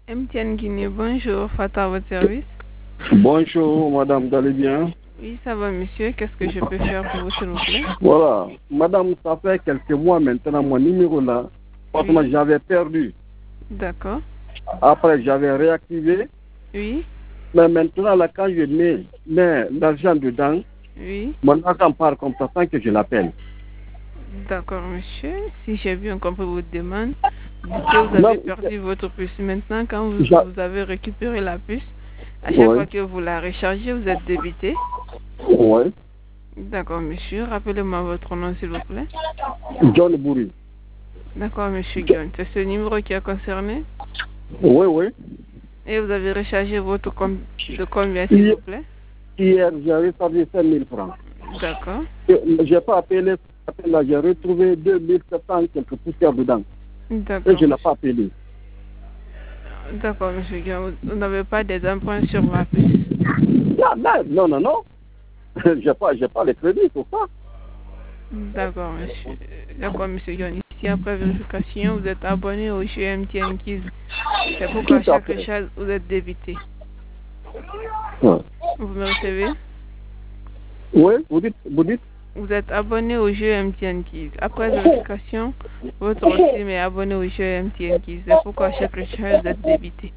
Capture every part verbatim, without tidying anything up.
M T N Guinée, bonjour, Fata à votre service. Bonjour, madame, vous allez bien? Oui, ça va, monsieur. Qu'est-ce que je peux faire pour vous, s'il vous plaît? Voilà, madame, ça fait quelques mois maintenant, mon numéro là, franchement, Oui. j'avais perdu. D'accord. Après, j'avais réactivé. Oui. Mais maintenant, là, quand je mets, mets l'argent dedans, Oui. mon argent part comme ça sans que je l'appelle. D'accord, monsieur. Si j'ai bien compris votre demande, vous dites que vous avez Non, perdu votre puce. Maintenant, quand vous, j'a- vous avez récupéré la puce, à chaque Ouais. fois que vous la rechargez, vous êtes débité. Oui, D'accord, monsieur. Rappelez-moi votre nom, s'il vous plaît. John Bouri. D'accord, monsieur Guillaume. C'est ce numéro qui a concerné. Oui, oui. Et vous avez rechargé votre compte de combien, s'il vous plaît? Hier, j'ai réservé cinq mille francs. D'accord. Je n'ai pas appelé, là, j'ai retrouvé deux mille sept cents quelques poussières dedans. Et D'accord. je n'ai pas appelé. D'accord, monsieur Guillaume. Vous n'avez pas des emprunts sur la puce. Non, non, non, non, non. J'ai pas, j'ai pas les crédits pour ça. D'accord, monsieur. D'accord, monsieur Guillaume. Ici, après vérification, vous êtes abonné au jeu M T N Kids. C'est pourquoi à Tout à chaque fait. recharge, vous êtes débité. Ouais. Vous me recevez? Oui, vous dites, vous dites. Vous êtes abonné au jeu M T N Kids. Après vérification, votre SIM est abonné au jeu M T N Kids. C'est pourquoi à chaque recharge, vous êtes débité.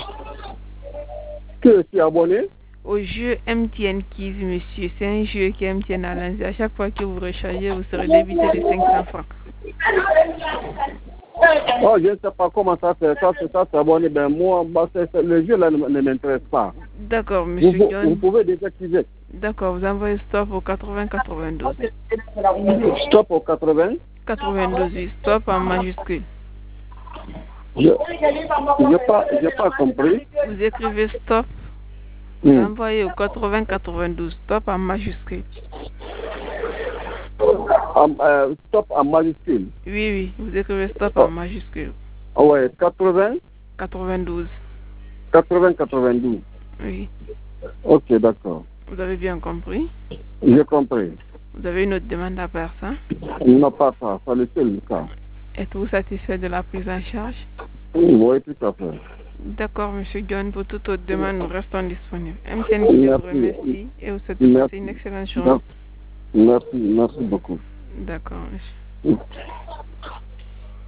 Que je suis abonné. Au jeu M T N Kids, monsieur. C'est un jeu qui M T N a lancé. À chaque fois que vous rechargez, vous serez débité de cinq cents francs. Oh, je ne sais pas comment ça fait. Ça, c'est ça, c'est abonné. Ben, moi, bah, c'est- c'est- le jeu là ne, ne m'intéresse pas. D'accord, Vous, monsieur vous, vous John. pouvez désactiver. D'accord, vous envoyez stop au quatre-vingts quatre-vingt-douze. Stop au quatre-vingts. quatre-vingt-douze, oui, stop en majuscule. Je n'ai pas, j'ai pas compris. Vous écrivez stop, vous Hmm. envoyez au quatre-vingts quatre-vingt-douze, stop en majuscule. Um, euh, stop en majuscule. Oui, oui, vous écrivez stop Oh. en majuscule. Ah ouais, quatre-vingts, quatre-vingt-douze, quatre-vingts, quatre-vingt-douze. oui. Ok, d'accord. Vous avez bien compris. J'ai compris. Vous avez une autre demande à part ça. Non, pas ça. C'est le seul cas. Êtes-vous satisfait de la prise en charge? Oui, tout à fait. D'accord, monsieur John, pour toute autre demande, nous restons disponibles. M T N qui vous Merci. remercie et vous souhaite de Merci. passer une excellente journée. Merci, merci beaucoup. D'accord, monsieur.